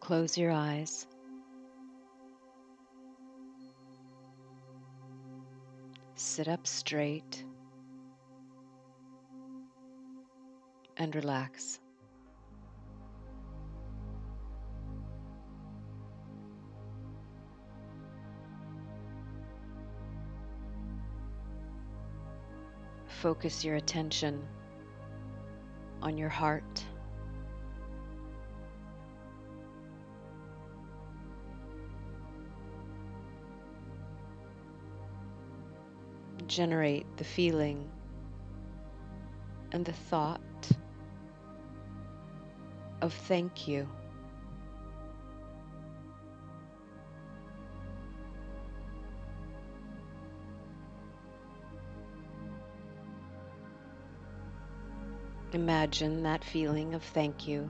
Close your eyes. Sit up straight and relax. Focus your attention on your heart. Generate the feeling and the thought of thank you. Imagine that feeling of thank you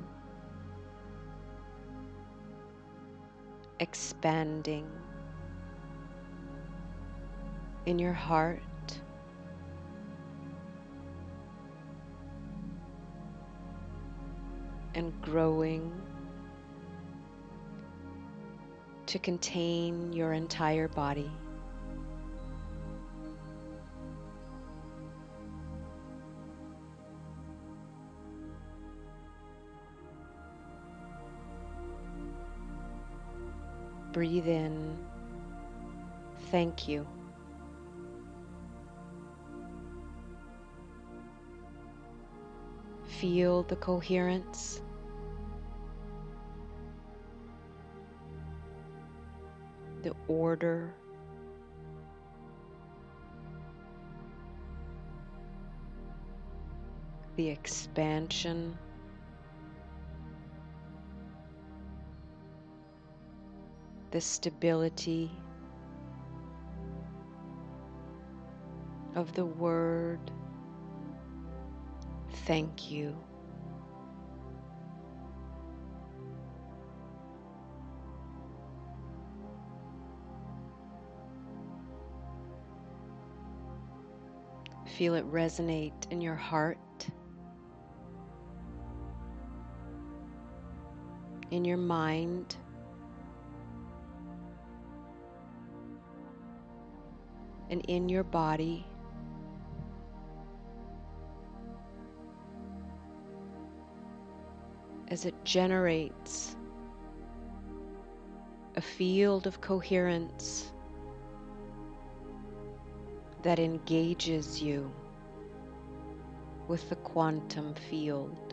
expanding in your heart and growing to contain your entire body. Breathe in, thank you. Feel the coherence, the order, the expansion, the stability of the word thank you. Feel it resonate in your heart, in your mind, and in your body. As it generates a field of coherence that engages you with the quantum field.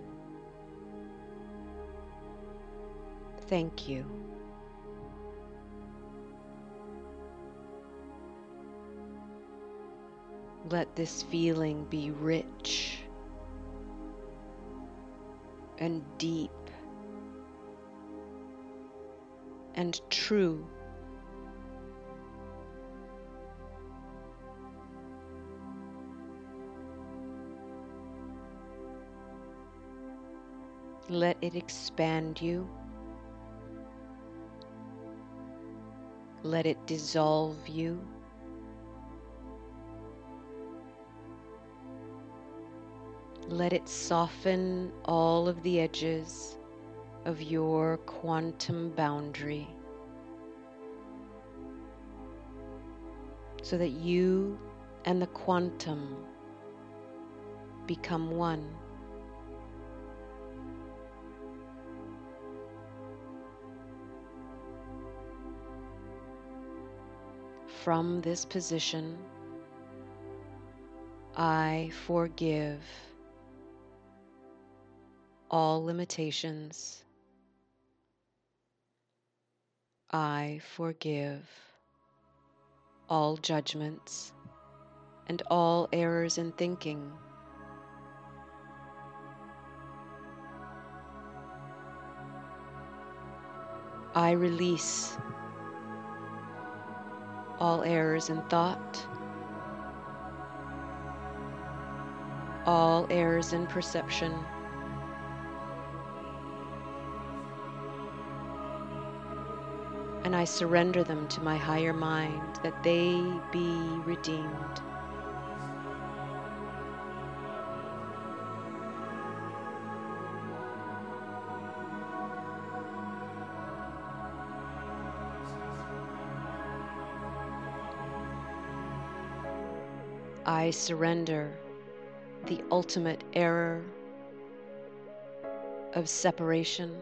Thank you. Let this feeling be rich and deep and true. Let it expand you. Let it dissolve you. Let it soften all of the edges of your quantum boundary so that you and the quantum become one. From this position, I forgive all limitations. I forgive all judgments and all errors in thinking. I release all errors in thought, all errors in perception, and I surrender them to my higher mind that they be redeemed. I surrender the ultimate error of separation.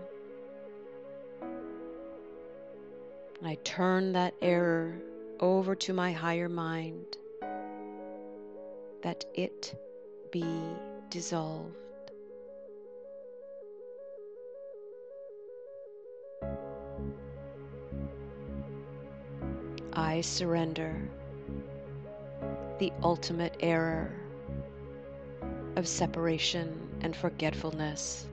I turn that error over to my higher mind, that it be dissolved. I surrender the ultimate error of separation and forgetfulness.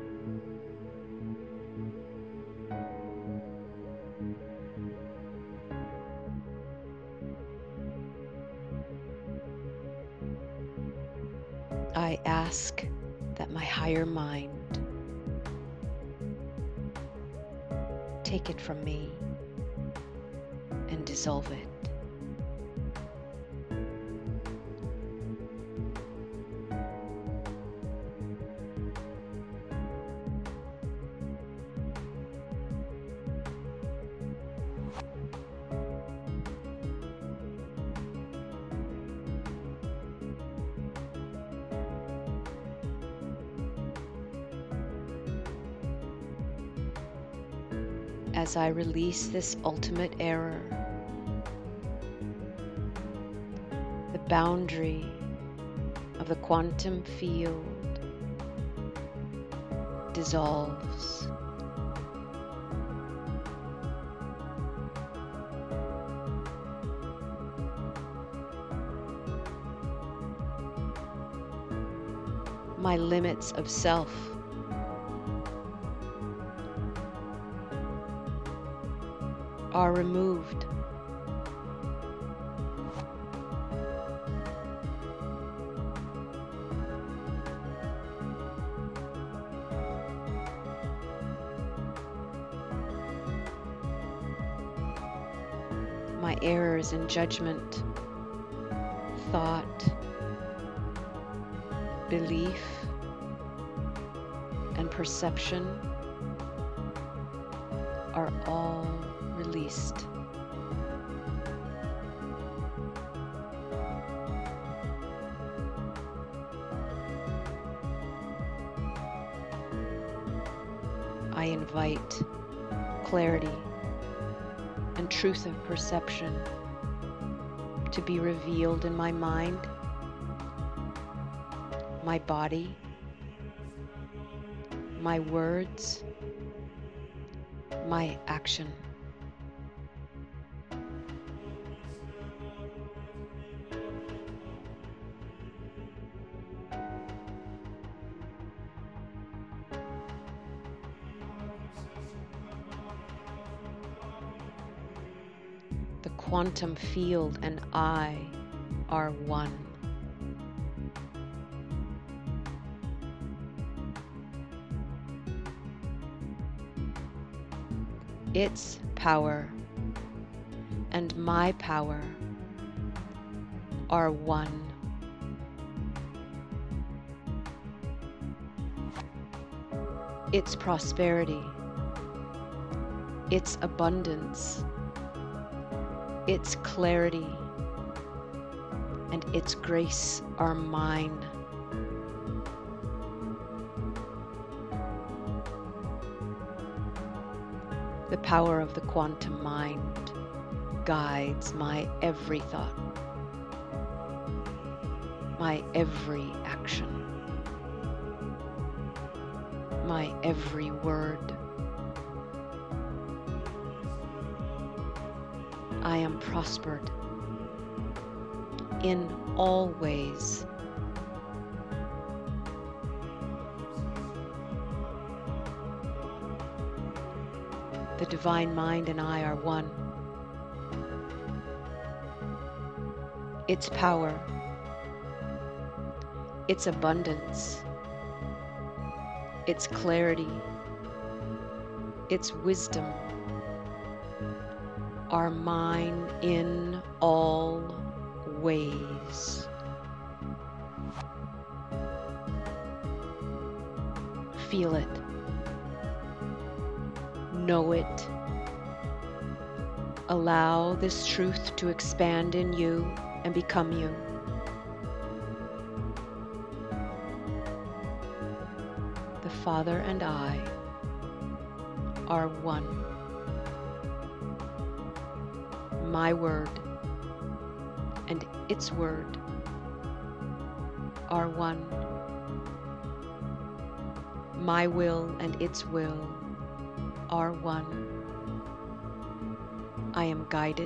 I ask that my higher mind take it from me and dissolve it. As I release this ultimate error, the boundary of the quantum field dissolves. My limits of self are removed. My errors in judgment, thought, belief, and perception are all released. I invite clarity and truth of perception to be revealed in my mind, my body, my words, my action. The quantum field and I are one. Its power and my power are one. Its prosperity, its abundance, its clarity, and its grace are mine. The power of the quantum mind guides my every thought, my every action, my every word. I am prospered in all ways. The divine mind and I are one. Its power, its abundance, its clarity, its wisdom are mine in all ways. Feel it. Know it. Allow this truth to expand in you and become you. the Father and I are one. My word and its word are one. My will and its will are one. I am guided,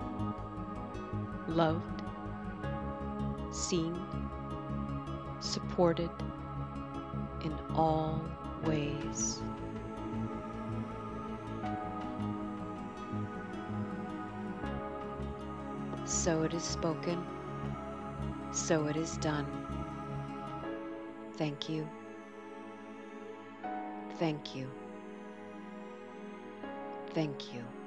loved, seen, supported in all ways. So it is spoken, so it is done. Thank you. Thank you. Thank you.